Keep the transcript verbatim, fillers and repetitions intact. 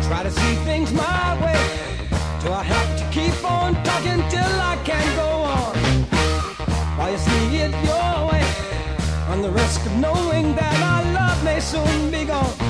Try to see things my way. Do I have to keep on talking till I can't go on? While you see it your way, on the risk of knowing that our love may soon be gone.